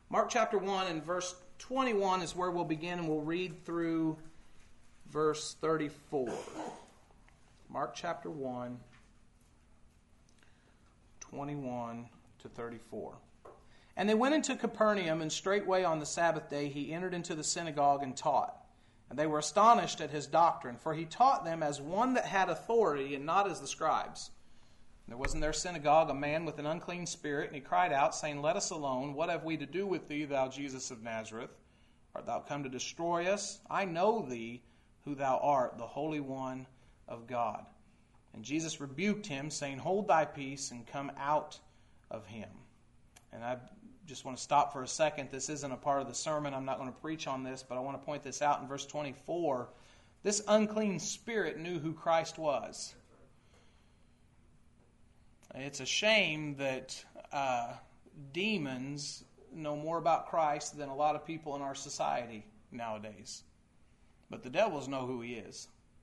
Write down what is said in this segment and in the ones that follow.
Mark chapter 1 and verse 21 is where we'll begin, and we'll read through verse 34. Mark chapter 1, 21 to 34. And they went into Capernaum, and straightway on the Sabbath day he entered into the synagogue and taught. And they were astonished at his doctrine, for he taught them as one that had authority, and not as the scribes. And there was in their synagogue a man with an unclean spirit, and he cried out, saying, Let us alone. What have we to do with thee, thou Jesus of Nazareth? Art thou come to destroy us? I know thee, who thou art, the Holy One of God. And Jesus rebuked him, saying, Hold thy peace, and come out of him. And I just want to stop for a second. This isn't a part of the sermon. I'm not going to preach on this, but I want to point this out in verse 24. This unclean spirit knew who Christ was. It's a shame that demons know more about Christ than a lot of people in our society nowadays. But the devils know who he is.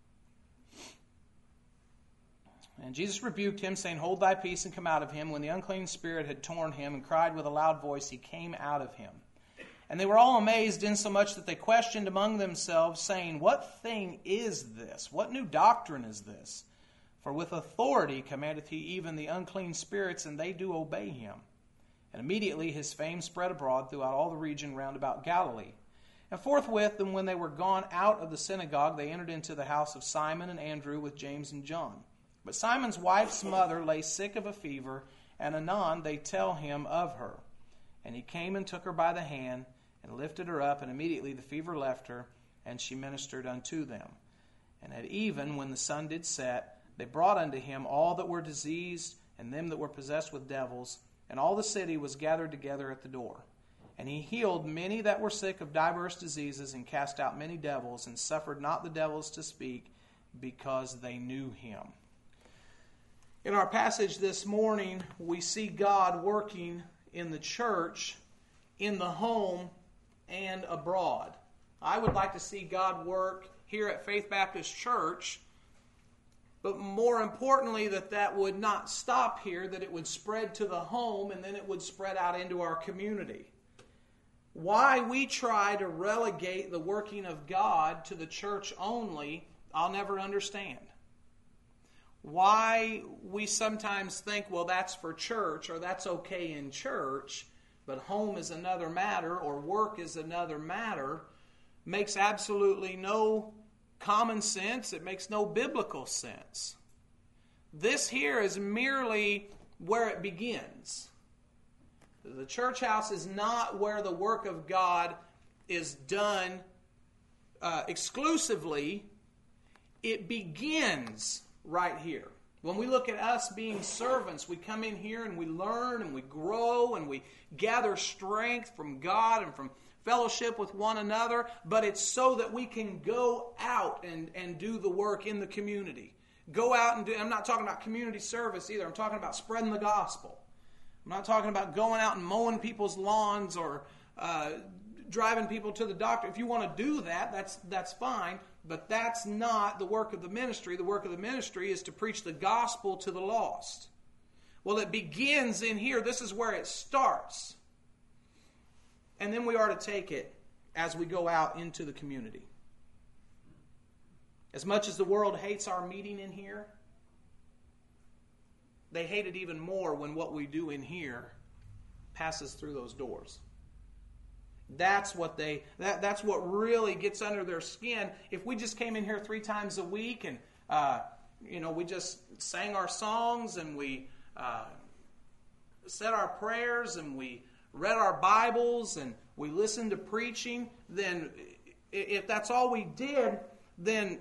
And Jesus rebuked him, saying, Hold thy peace and come out of him. When the unclean spirit had torn him and cried with a loud voice, he came out of him. And they were all amazed, insomuch that they questioned among themselves, saying, What thing is this? What new doctrine is this? For with authority commandeth he even the unclean spirits, and they do obey him. And immediately his fame spread abroad throughout all the region round about Galilee. And forthwith, and when they were gone out of the synagogue, they entered into the house of Simon and Andrew with James and John. But Simon's wife's mother lay sick of a fever, and anon they tell him of her. And he came and took her by the hand, and lifted her up, and immediately the fever left her, and she ministered unto them. And at even, when the sun did set, they brought unto him all that were diseased, and them that were possessed with devils, and all the city was gathered together at the door. And he healed many that were sick of divers diseases, and cast out many devils, and suffered not the devils to speak, because they knew him. In our passage this morning, we see God working in the church, in the home, and abroad. I would like to see God work here at Faith Baptist Church, but more importantly, that would not stop here, that it would spread to the home, and then it would spread out into our community. Why we try to relegate the working of God to the church only, I'll never understand. Why we sometimes think, well, that's for church, or that's okay in church, but home is another matter, or work is another matter, makes absolutely no common sense. It makes no biblical sense. This here is merely where it begins. The church house is not where the work of God is done exclusively. It begins right here. When we look at us being servants, we come in here and we learn and we grow and we gather strength from God and from fellowship with one another, but it's so that we can go out and do the work in the community. Go out and do, I'm not talking about community service either. I'm talking about spreading the gospel. I'm not talking about going out and mowing people's lawns or driving people to the doctor. If you want to do that, that's fine, but that's not the work of the ministry. The work of the ministry is to preach the gospel to the lost. Well, it begins in here. This is where it starts. And then we are to take it as we go out into the community. As much as the world hates our meeting in here, they hate it even more when what we do in here passes through those doors. That's what really gets under their skin. If we just came in here 3 times a week and we just sang our songs and we said our prayers and we read our Bibles and we listened to preaching, then if that's all we did, then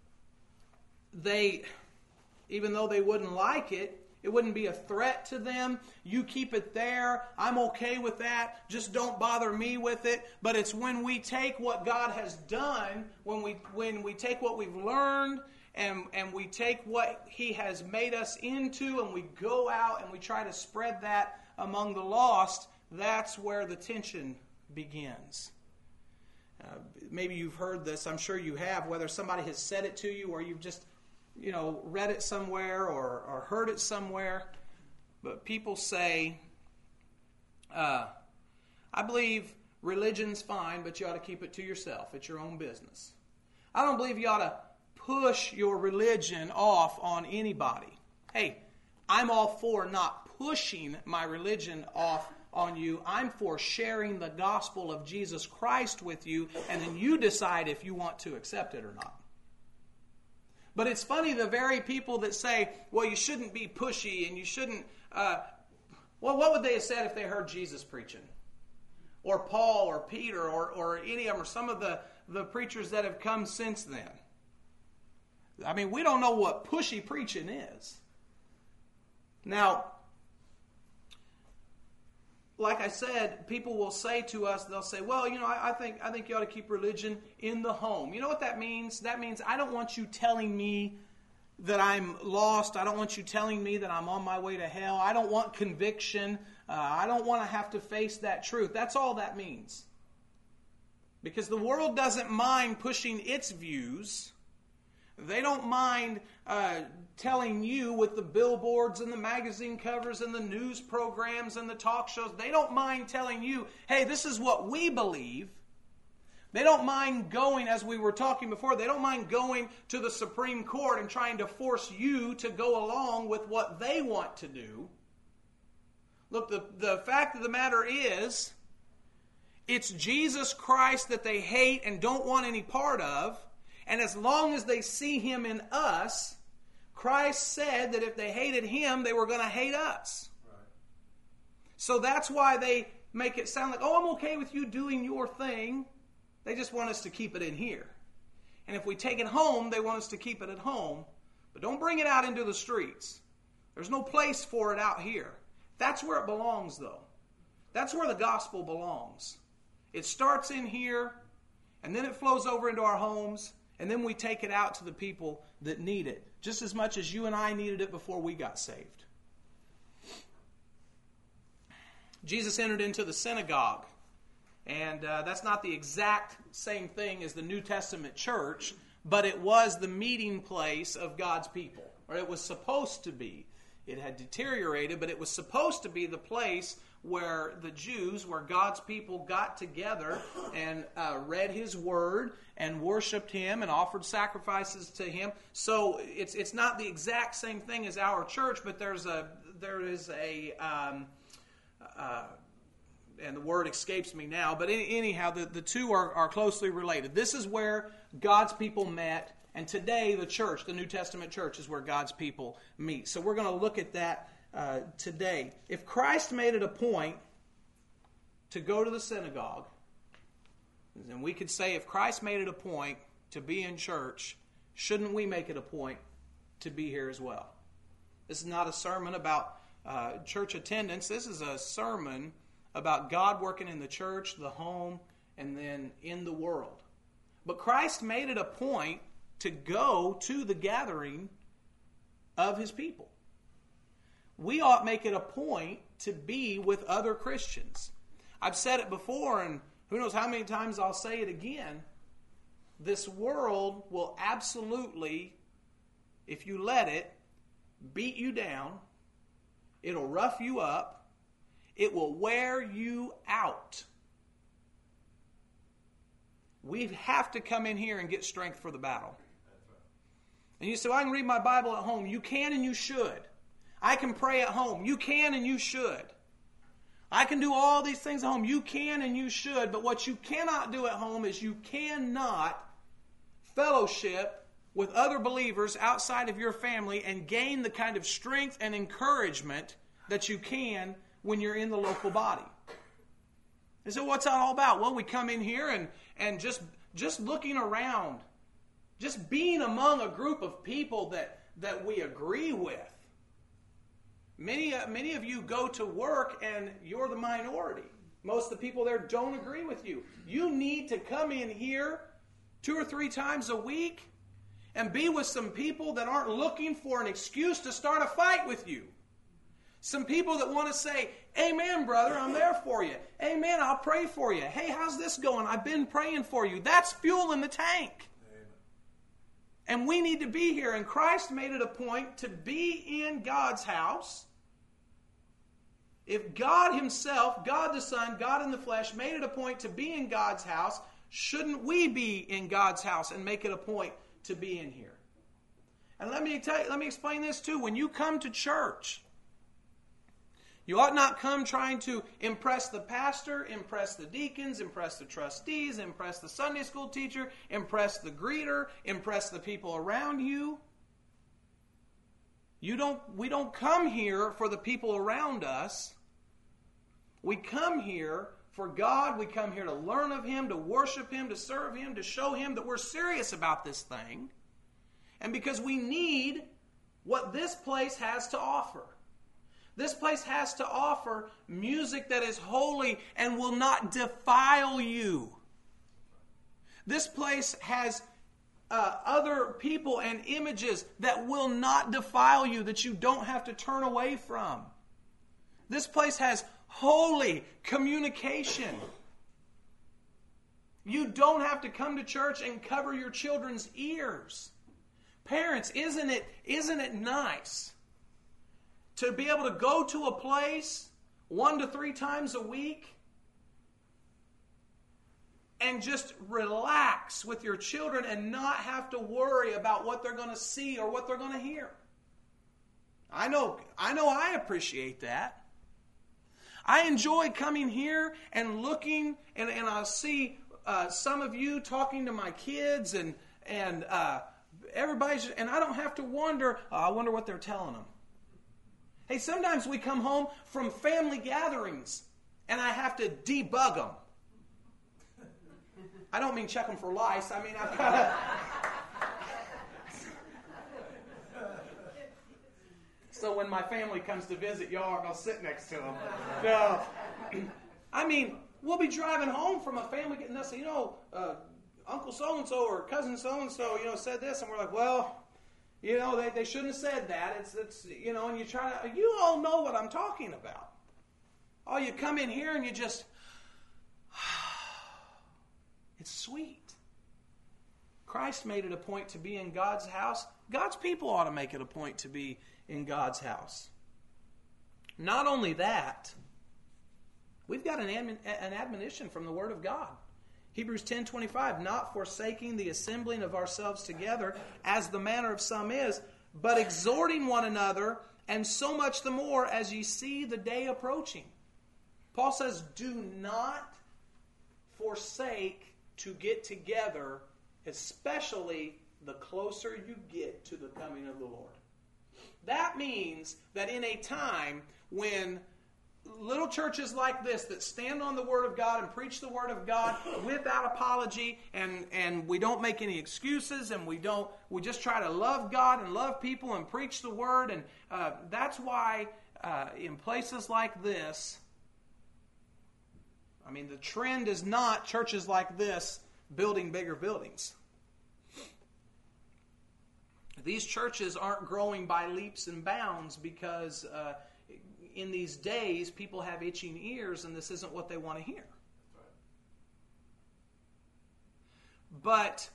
even though they wouldn't like it, it wouldn't be a threat to them. You keep it there. I'm okay with that. Just don't bother me with it. But it's when we take what God has done, when we take what we've learned, and we take what He has made us into, and we go out and we try to spread that among the lost, that's where the tension begins. Maybe you've heard this. I'm sure you have, whether somebody has said it to you or you've just read it somewhere or heard it somewhere. But people say, I believe religion's fine, but you ought to keep it to yourself. It's your own business. I don't believe you ought to push your religion off on anybody. Hey, I'm all for not pushing my religion off on you. I'm for sharing the gospel of Jesus Christ with you, and then you decide if you want to accept it or not. But it's funny, the very people that say, well, you shouldn't be pushy and you shouldn't... well, what would they have said if they heard Jesus preaching? Or Paul or Peter or any of them, or some of the preachers that have come since then. I mean, we don't know what pushy preaching is. Now, like I said, people will say to us, they'll say, well, I think you ought to keep religion in the home. You know what that means? That means I don't want you telling me that I'm lost. I don't want you telling me that I'm on my way to hell. I don't want conviction. I don't want to have to face that truth. That's all that means. Because the world doesn't mind pushing its views. They don't mind telling you with the billboards and the magazine covers and the news programs and the talk shows. They don't mind telling you, hey, this is what we believe. They don't mind going, as we were talking before, they don't mind going to the Supreme Court and trying to force you to go along with what they want to do. Look, the fact of the matter is, it's Jesus Christ that they hate and don't want any part of. And as long as they see Him in us, Christ said that if they hated Him, they were going to hate us. Right. So that's why they make it sound like, oh, I'm okay with you doing your thing. They just want us to keep it in here. And if we take it home, they want us to keep it at home. But don't bring it out into the streets. There's no place for it out here. That's where it belongs, though. That's where the gospel belongs. It starts in here, and then it flows over into our homes, and then we take it out to the people that need it, just as much as you and I needed it before we got saved. Jesus entered into the synagogue, and that's not the exact same thing as the New Testament church, but it was the meeting place of God's people, or it was supposed to be. It had deteriorated, but it was supposed to be the place where the Jews, where God's people got together and read His Word and worshiped Him and offered sacrifices to Him. So it's not the exact same thing as our church, but there is a and the word escapes me now, but anyhow, the two are closely related. This is where God's people met, and today the church, the New Testament church, is where God's people meet. So we're going to look at that today. If Christ made it a point to go to the synagogue, then we could say if Christ made it a point to be in church, shouldn't we make it a point to be here as well? This is not a sermon about church attendance. This is a sermon about God working in the church, the home, and then in the world. But Christ made it a point to go to the gathering of His people. We ought to make it a point to be with other Christians. I've said it before, and who knows how many times I'll say it again. This world will absolutely, if you let it, beat you down. It'll rough you up. It will wear you out. We have to come in here and get strength for the battle. And you say, well, I can read my Bible at home. You can and you should. I can pray at home. You can and you should. I can do all these things at home. You can and you should. But what you cannot do at home is you cannot fellowship with other believers outside of your family and gain the kind of strength and encouragement that you can when you're in the local body. And so what's that all about? Well, we come in here and just looking around, just being among a group of people that we agree with. Many of you go to work and you're the minority. Most of the people there don't agree with you. You need to come in here 2 or 3 times a week and be with some people that aren't looking for an excuse to start a fight with you. Some people that want to say, amen, brother, I'm there for you. Amen, I'll pray for you. Hey, how's this going? I've been praying for you. That's fuel in the tank. Amen. And we need to be here. And Christ made it a point to be in God's house If God himself, God the Son, God in the flesh, made it a point to be in God's house, shouldn't we be in God's house and make it a point to be in here? And let me explain this too. When you come to church, you ought not come trying to impress the pastor, impress the deacons, impress the trustees, impress the Sunday school teacher, impress the greeter, impress the people around you. We don't come here for the people around us. We come here for God. We come here to learn of Him, to worship Him, to serve Him, to show Him that we're serious about this thing. And because we need what this place has to offer. This place has to offer music that is holy and will not defile you. This place has other people and images that will not defile you, that you don't have to turn away from. This place has holy communication. You don't have to come to church and cover your children's ears. Parents, isn't it nice to be able to go to a place 1 to 3 times a week and just relax with your children and not have to worry about what they're going to see or what they're going to hear? I know I appreciate that. I enjoy coming here and looking, and I'll see some of you talking to my kids and everybody's, and I don't have to wonder, I wonder what they're telling them. Hey, sometimes we come home from family gatherings, and I have to debug them. I don't mean check them for lice. I mean, I've got to... So when my family comes to visit, y'all aren't going to sit next to them. No. I mean, we'll be driving home from a family getting us, Uncle so-and-so or cousin so-and-so, said this, and we're like, well... they shouldn't have said that. It's and you try to, you all know what I'm talking about. Oh, you come in here and you just, it's sweet. Christ made it a point to be in God's house. God's people ought to make it a point to be in God's house. Not only that, we've got an admonition from the Word of God. Hebrews 10:25, not forsaking the assembling of ourselves together, as the manner of some is, but exhorting one another, and so much the more as ye see the day approaching. Paul says, do not forsake to get together, especially the closer you get to the coming of the Lord. That means that in a time when little churches like this that stand on the Word of God and preach the Word of God without apology, and we don't make any excuses, and we just try to love God and love people and preach the Word, and that's why in places like this, the trend is not churches like this building bigger buildings. These churches aren't growing by leaps and bounds because in these days, people have itching ears, and this isn't what they want to hear. But,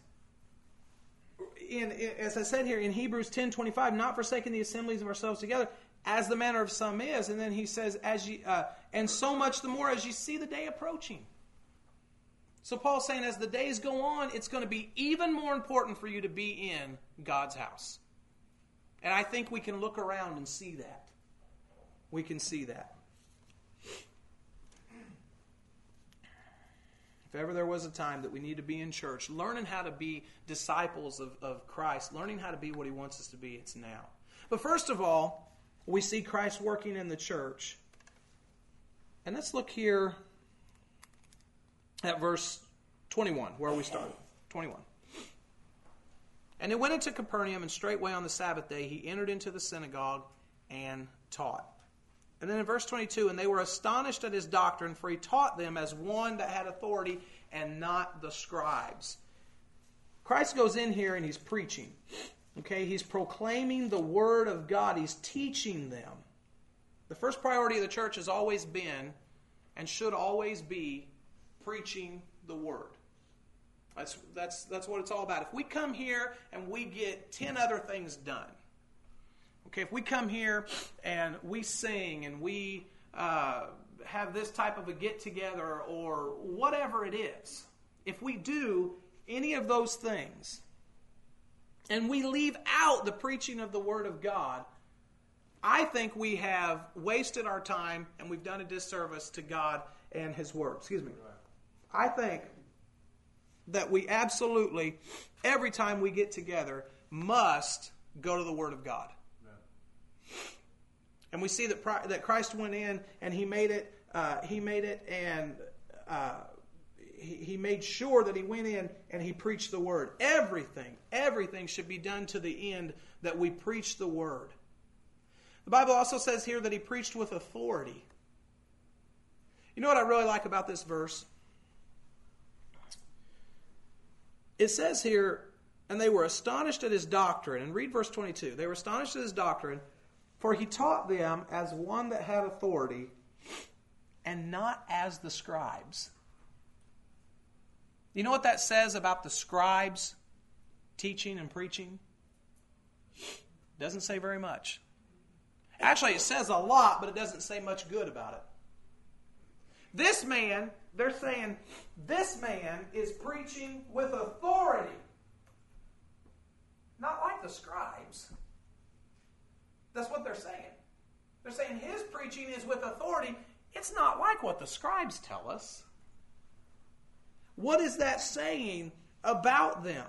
as I said here, in Hebrews 10:25, not forsaking the assemblies of ourselves together, as the manner of some is, and then he says, and so much the more as you see the day approaching. So Paul's saying, as the days go on, it's going to be even more important for you to be in God's house. And I think we can look around and see that. We can see that. If ever there was a time that we need to be in church, learning how to be disciples of Christ, learning how to be what He wants us to be, it's now. But first of all, we see Christ working in the church. And let's look here at verse 21, where we started. 21. And it went into Capernaum, and straightway on the Sabbath day he entered into the synagogue and taught. And then in verse 22, and they were astonished at his doctrine, for he taught them as one that had authority and not the scribes. Christ goes in here and he's preaching. Okay, he's proclaiming the Word of God. He's teaching them. The first priority of the church has always been, and should always be, preaching the Word. That's what it's all about. If we come here and we get 10 other things done, okay, if we come here and we sing and we have this type of a get-together or whatever it is, if we do any of those things and we leave out the preaching of the Word of God, I think we have wasted our time and we've done a disservice to God and His Word. Excuse me. I think that we absolutely, every time we get together, must go to the Word of God. And we see that Christ went in and He made it. He made sure that He went in and He preached the Word. Everything should be done to the end that we preach the Word. The Bible also says here that He preached with authority. You know what I really like about this verse? It says here, and they were astonished at His doctrine. And read verse 22. They were astonished at His doctrine, for He taught them as one that had authority, and not as the scribes. You know what that says about the scribes teaching and preaching? Doesn't say very much. Actually, it says a lot, but it doesn't say much good about it. This man, they're saying, this man is preaching with authority. Not like the scribes. That's what they're saying. They're saying his preaching is with authority. It's not like what the scribes tell us. What is that saying about them?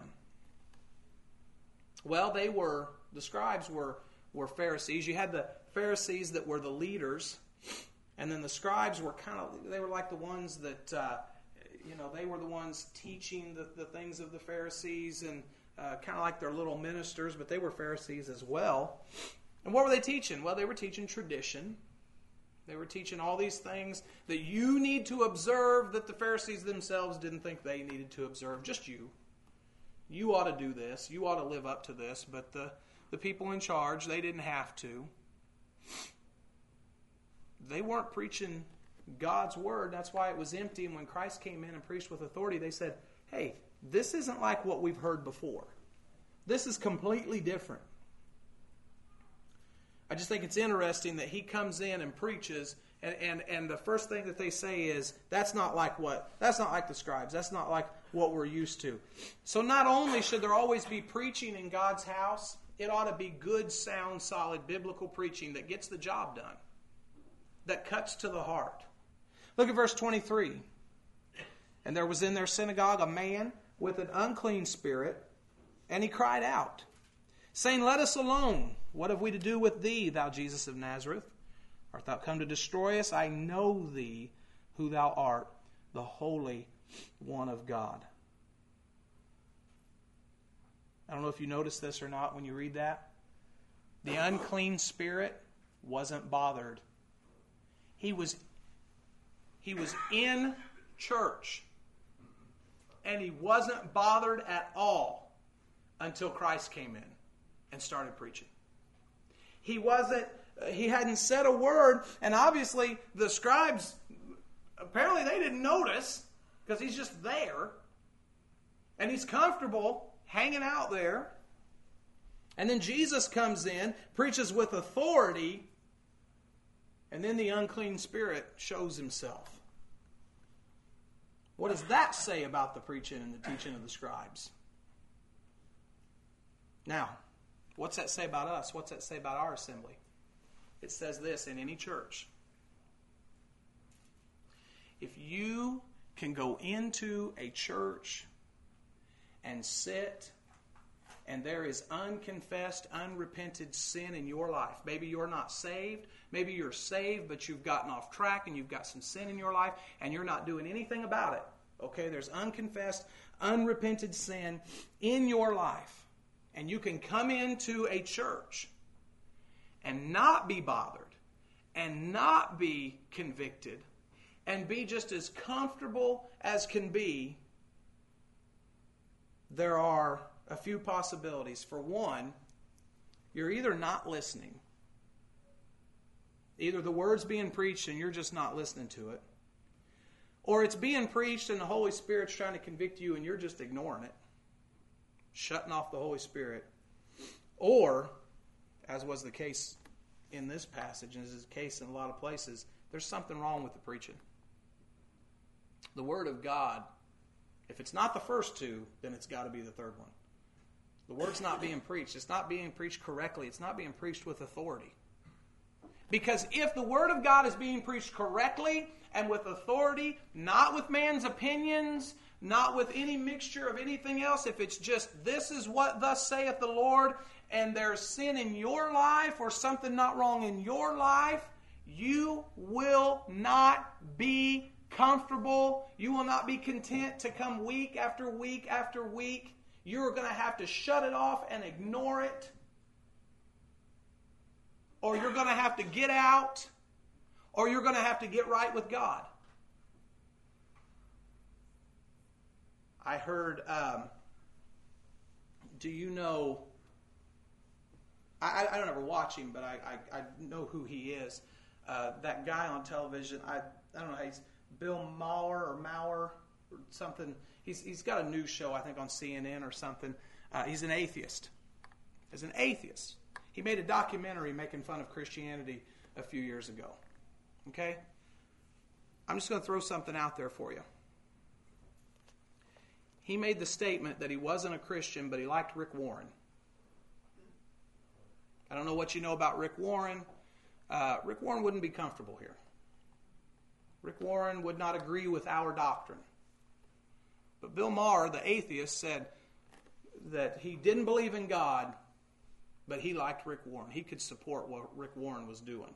Well, the scribes were Pharisees. You had the Pharisees that were the leaders, and then the scribes were they were like the ones that, they were the ones teaching the things of the Pharisees, and kind of like their little ministers, but they were Pharisees as well. And what were they teaching? Well, they were teaching tradition. They were teaching all these things that you need to observe that the Pharisees themselves didn't think they needed to observe. Just you. You ought to do this. You ought to live up to this. But the people in charge, they didn't have to. They weren't preaching God's Word. That's why it was empty. And when Christ came in and preached with authority, they said, hey, this isn't like what we've heard before. This is completely different. I just think it's interesting that He comes in and preaches, and the first thing that they say is, that's not like the scribes. That's not like what we're used to. So not only should there always be preaching in God's house, it ought to be good, sound, solid, biblical preaching that gets the job done, that cuts to the heart. Look at verse 23. And there was in their synagogue a man with an unclean spirit, and he cried out, saying, let us alone. What have we to do with thee, thou Jesus of Nazareth? Art thou come to destroy us? I know thee, who thou art, the Holy One of God. I don't know if you noticed this or not when you read that. The unclean spirit wasn't bothered. He was in church, and he wasn't bothered at all until Christ came in and started preaching. He hadn't said a word, and obviously the scribes, apparently they didn't notice, because he's just there, and he's comfortable hanging out there. And then Jesus comes in, preaches with authority, and then the unclean spirit shows himself. What does that say about the preaching and the teaching of the scribes? Now, what's that say about us? What's that say about our assembly? It says this in any church. If you can go into a church and sit, and there is unconfessed, unrepented sin in your life. Maybe you're not saved. Maybe you're saved, but you've gotten off track and you've got some sin in your life, and you're not doing anything about it. Okay, there's unconfessed, unrepented sin in your life. And you can come into a church and not be bothered and not be convicted and be just as comfortable as can be. There are a few possibilities. For one, you're either not listening. Either the word's being preached and you're just not listening to it, or it's being preached and the Holy Spirit's trying to convict you and you're just ignoring it, shutting off the Holy Spirit. Or, as was the case in this passage, and is the case in a lot of places, there's something wrong with the preaching. The Word of God, if it's not the first two, then it's got to be the third one. The Word's not being preached. It's not being preached correctly. It's not being preached with authority. Because if the Word of God is being preached correctly and with authority, not with man's opinions, not with any mixture of anything else, if it's just, this is what thus saith the Lord, and there's sin in your life or something not wrong in your life, you will not be comfortable. You will not be content to come week after week after week. You're going to have to shut it off and ignore it. Or you're going to have to get out. Or you're going to have to get right with God. I heard, do you know, I don't ever watch him, but I know who he is. That guy on television, I don't know, he's Bill Maher or something. He's got a news show, I think, on CNN or something. He's an atheist. He's an atheist. He made a documentary making fun of Christianity a few years ago. Okay? I'm just going to throw something out there for you. He made the statement that he wasn't a Christian, but he liked Rick Warren. I don't know what you know about Rick Warren. Rick Warren wouldn't be comfortable here. Rick Warren would not agree with our doctrine. But Bill Maher, the atheist, said that he didn't believe in God, but he liked Rick Warren. He could support what Rick Warren was doing.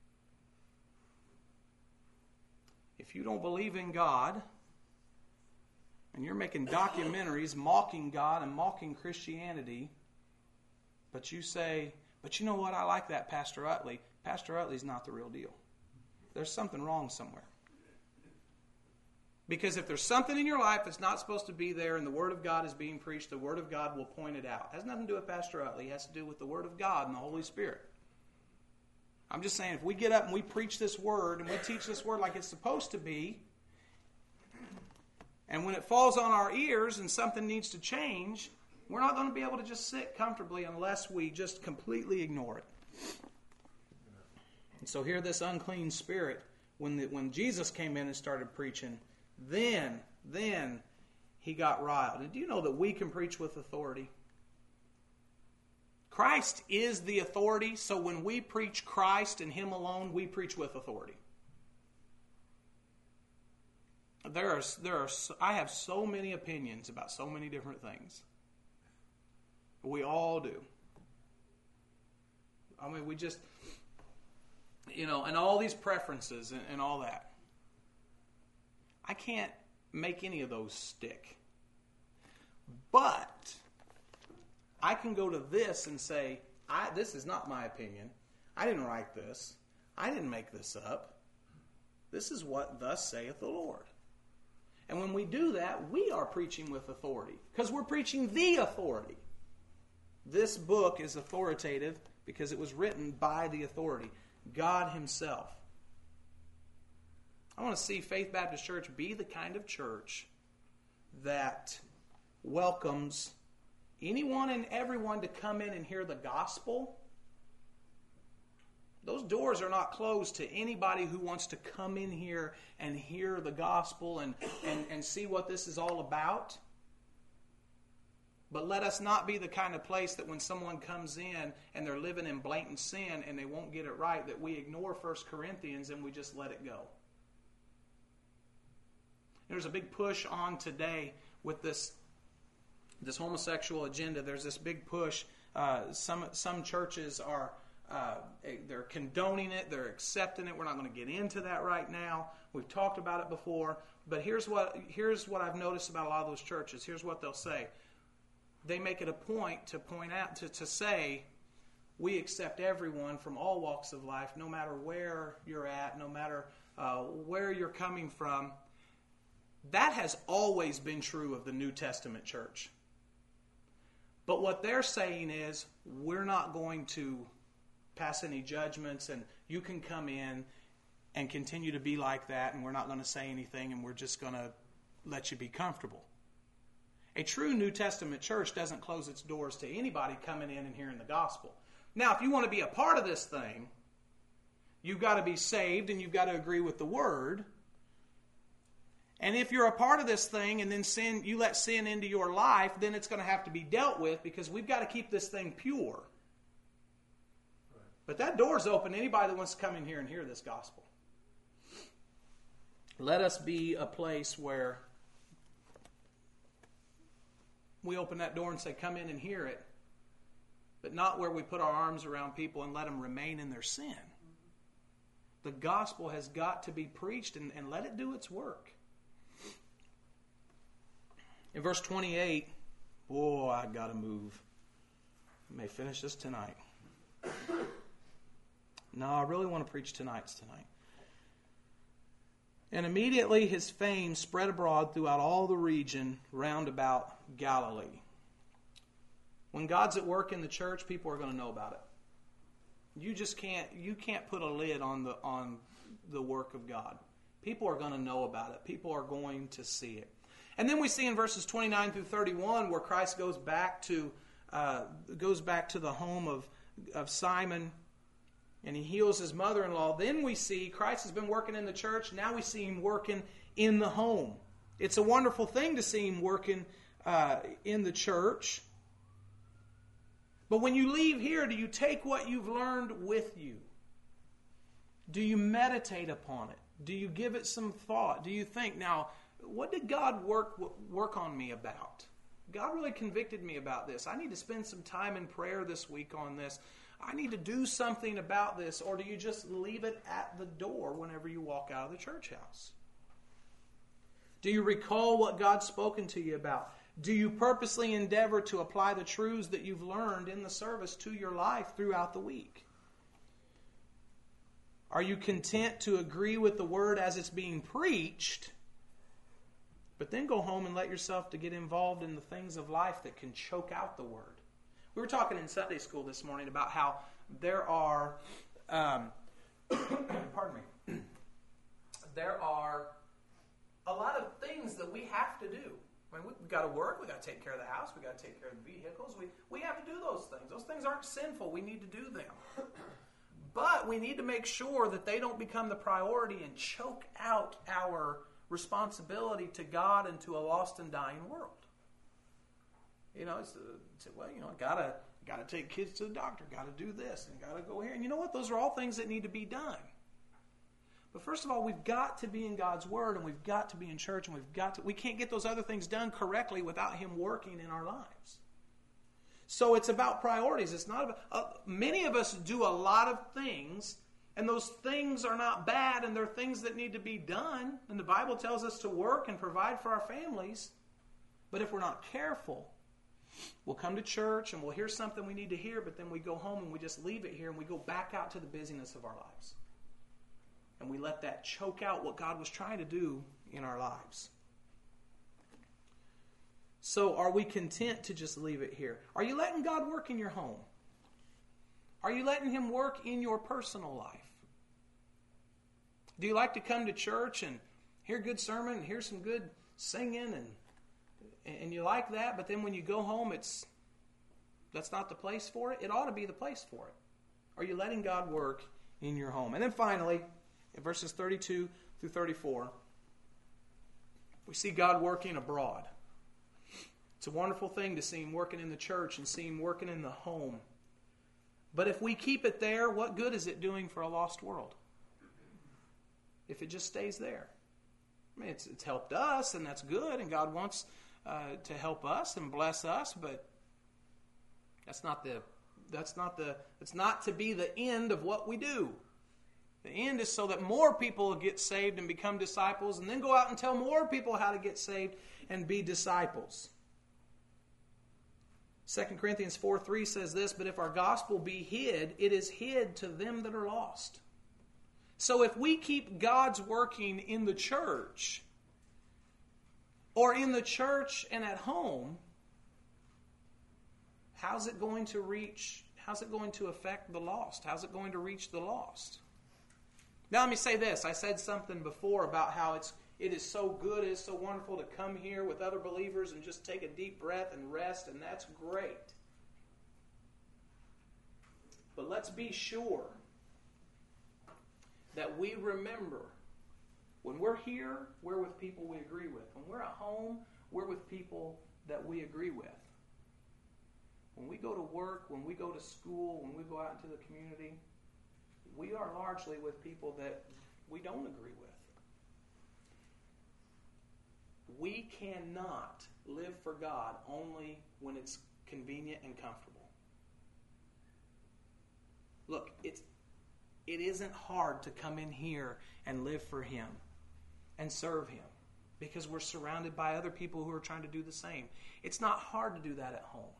If you don't believe in God, and you're making documentaries mocking God and mocking Christianity, but you say, but you know what, I like that Pastor Utley. Pastor Utley's not the real deal. There's something wrong somewhere. Because if there's something in your life that's not supposed to be there and the Word of God is being preached, the Word of God will point it out. It has nothing to do with Pastor Utley. It has to do with the Word of God and the Holy Spirit. I'm just saying, if we get up and we preach this Word and we teach this Word like it's supposed to be, and when it falls on our ears and something needs to change, we're not going to be able to just sit comfortably unless we just completely ignore it. And so here this unclean spirit, when Jesus came in and started preaching, then he got riled. And do you know that we can preach with authority? Christ is the authority, so when we preach Christ and Him alone, we preach with authority. I have so many opinions about so many different things. We all do. I mean, we just, and all these preferences and all that. I can't make any of those stick. But I can go to this and say, this is not my opinion. I didn't write this. I didn't make this up. This is what thus saith the Lord. And when we do that, we are preaching with authority. Because we're preaching the authority. This book is authoritative because it was written by the authority, God Himself. I want to see Faith Baptist Church be the kind of church that welcomes anyone and everyone to come in and hear the gospel. Those doors are not closed to anybody who wants to come in here and hear the gospel and see what this is all about. But let us not be the kind of place that when someone comes in and they're living in blatant sin and they won't get it right, that we ignore 1 Corinthians and we just let it go. There's a big push on today with this homosexual agenda. There's this big push. Some churches are they're condoning it. They're accepting it. We're not going to get into that right now. We've talked about it before. But here's what I've noticed about a lot of those churches. Here's what they'll say. They make it a point to point out, to say, we accept everyone from all walks of life, no matter where you're at, no matter where you're coming from. That has always been true of the New Testament church. But what they're saying is, we're not going to pass any judgments, and you can come in and continue to be like that, and we're not going to say anything, and we're just going to let you be comfortable. A true New Testament church doesn't close its doors to anybody coming in and hearing the gospel. Now, if you want to be a part of this thing, You've got to be saved and you've got to agree with the Word. And if you're a part of this thing and then you let sin into your life, then it's going to have to be dealt with because we've got to keep this thing pure. But that door's open to anybody that wants to come in here and hear this gospel. Let us be a place where we open that door and say, come in and hear it, but not where we put our arms around people and let them remain in their sin. The gospel has got to be preached and let it do its work. In verse 28, I got to move. I may finish this tonight. No, I really want to preach tonight. And immediately his fame spread abroad throughout all the region round about Galilee. When God's at work in the church, people are going to know about it. You can't put a lid on the work of God. People are going to know about it. People are going to see it. And then we see in verses 29 through 31 where Christ goes back to the home of Simon, and he heals his mother-in-law. Then we see Christ has been working in the church. Now we see him working in the home. It's a wonderful thing to see him working in the church. But when you leave here, do you take what you've learned with you? Do you meditate upon it? Do you give it some thought? Do you think, now, what did God work on me about? God really convicted me about this. I need to spend some time in prayer this week on this. I need to do something about this. Or do you just leave it at the door whenever you walk out of the church house? Do you recall what God's spoken to you about? Do you purposely endeavor to apply the truths that you've learned in the service to your life throughout the week? Are you content to agree with the Word as it's being preached, but then go home and let yourself to get involved in the things of life that can choke out the Word? We were talking in Sunday school this morning about how there are, there are a lot of things that we have to do. I mean, we've got to work, we've got to take care of the house, we've got to take care of the vehicles. We have to do those things. Those things aren't sinful. We need to do them. But we need to make sure that they don't become the priority and choke out our responsibility to God and to a lost and dying world. You know, gotta take kids to the doctor, gotta do this, and gotta go here. And you know what? Those are all things that need to be done. But first of all, we've got to be in God's Word, and we've got to be in church, and we can't get those other things done correctly without Him working in our lives. So it's about priorities. It's not about, many of us do a lot of things, and those things are not bad, and they're things that need to be done. And the Bible tells us to work and provide for our families. But if we're not careful, we'll come to church and we'll hear something we need to hear, but then we go home and we just leave it here and we go back out to the busyness of our lives. And we let that choke out what God was trying to do in our lives. So are we content to just leave it here? Are you letting God work in your home? Are you letting Him work in your personal life? Do you like to come to church and hear a good sermon and hear some good singing and you like that, but then when you go home, that's not the place for it? It ought to be the place for it. Are you letting God work in your home? And then finally, in verses 32 through 34, we see God working abroad. It's a wonderful thing to see Him working in the church and see Him working in the home. But if we keep it there, what good is it doing for a lost world? If it just stays there. I mean, it's helped us, and that's good, and God wants to help us and bless us, but it's not to be the end of what we do. The end is so that more people get saved and become disciples, and then go out and tell more people how to get saved and be disciples. 2 Corinthians 4:3 says this, "But if our gospel be hid, it is hid to them that are lost." So if we keep God's working in the church, or in the church and at home, how's it going to affect the lost? How's it going to reach the lost? Now let me say this. I said something before about how it is so good, it is so wonderful to come here with other believers and just take a deep breath and rest, and that's great. But let's be sure that we remember when we're here, we're with people we agree with. When we're at home, we're with people that we agree with. When we go to work, when we go to school, when we go out into the community, we are largely with people that we don't agree with. We cannot live for God only when it's convenient and comfortable. Look, it isn't hard to come in here and live for Him and serve Him because we're surrounded by other people who are trying to do the same. It's not hard to do that at home.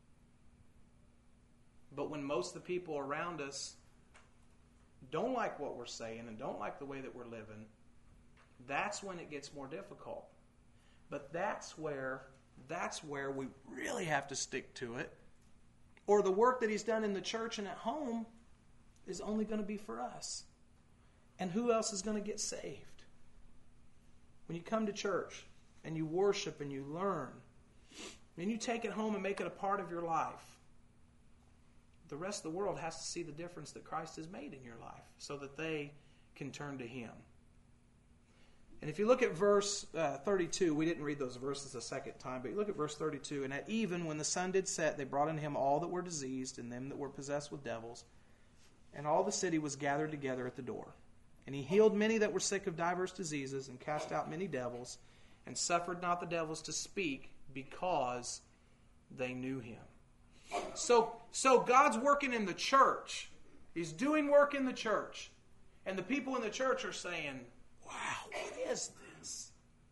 But when most of the people around us don't like what we're saying and don't like the way that we're living, that's when it gets more difficult. But that's where we really have to stick to it. Or the work that He's done in the church and at home is only going to be for us. And who else is going to get saved? When you come to church and you worship and you learn, and you take it home and make it a part of your life, the rest of the world has to see the difference that Christ has made in your life so that they can turn to Him. And if you look at verse 32, we didn't read those verses a second time, but you look at verse 32, and at even when the sun did set, they brought unto Him all that were diseased and them that were possessed with devils, and all the city was gathered together at the door. And He healed many that were sick of divers diseases, and cast out many devils, and suffered not the devils to speak, because they knew Him. So God's working in the church. He's doing work in the church. And the people in the church are saying, wow, what is this?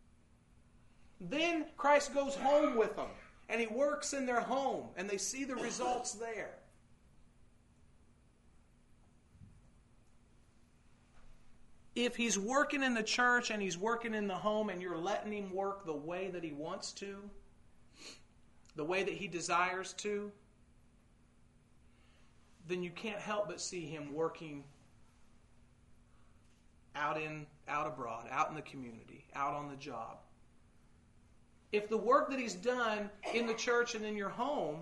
Then Christ goes home with them. And He works in their home. And they see the results there. If He's working in the church and He's working in the home and you're letting Him work the way that He wants to, the way that He desires to, then you can't help but see Him working out abroad, out in the community, out on the job. If the work that He's done in the church and in your home,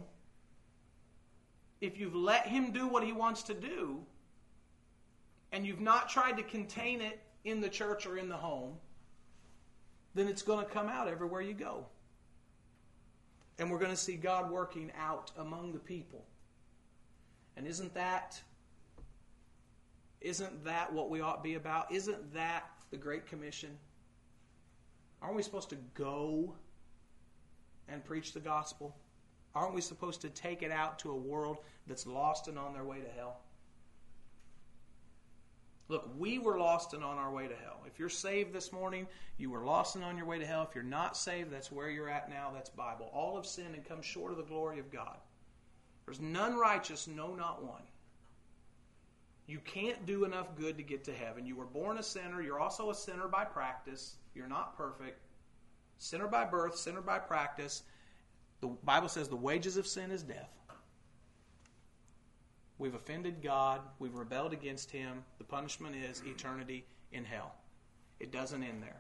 if you've let Him do what He wants to do, and you've not tried to contain it in the church or in the home, then it's going to come out everywhere you go. And we're going to see God working out among the people. And isn't that what we ought to be about? Isn't that the Great Commission? Aren't we supposed to go and preach the gospel? Aren't we supposed to take it out to a world that's lost and on their way to hell? Look, we were lost and on our way to hell. If you're saved this morning, you were lost and on your way to hell. If you're not saved, that's where you're at now. That's Bible. All have sinned and come short of the glory of God. There's none righteous, no, not one. You can't do enough good to get to heaven. You were born a sinner. You're also a sinner by practice. You're not perfect. Sinner by birth, sinner by practice. The Bible says the wages of sin is death. We've offended God. We've rebelled against Him. The punishment is eternity in hell. It doesn't end there.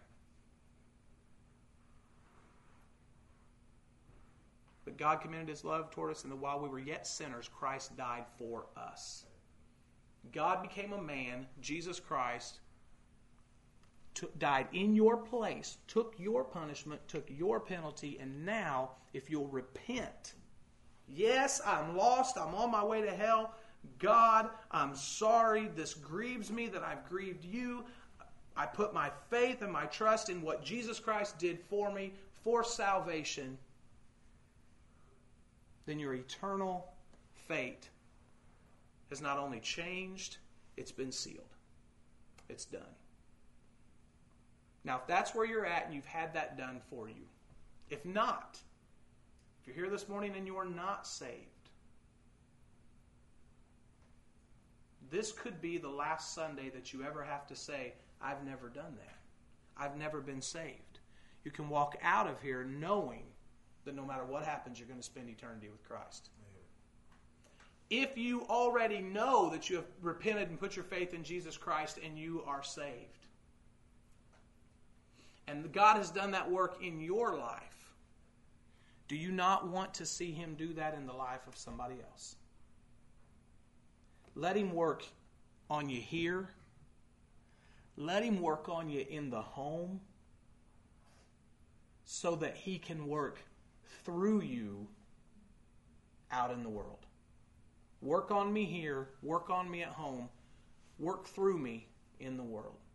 But God commended His love toward us, and that while we were yet sinners, Christ died for us. God became a man, Jesus Christ, died in your place, took your punishment, took your penalty, and now, if you'll repent, yes, I'm lost, I'm on my way to hell. God, I'm sorry, this grieves me that I've grieved you. I put my faith and my trust in what Jesus Christ did for me for salvation. Then your eternal fate has not only changed, it's been sealed. It's done. Now, if that's where you're at and you've had that done for you, if not, if you're here this morning and you are not saved, this could be the last Sunday that you ever have to say, I've never done that. I've never been saved. You can walk out of here knowing that no matter what happens, you're going to spend eternity with Christ. If you already know that you have repented and put your faith in Jesus Christ and you are saved, and God has done that work in your life, do you not want to see Him do that in the life of somebody else? Let Him work on you here let Him work on you in the home so that He can work through you out in the world. Work on me here, work on me at home, work through me in the world.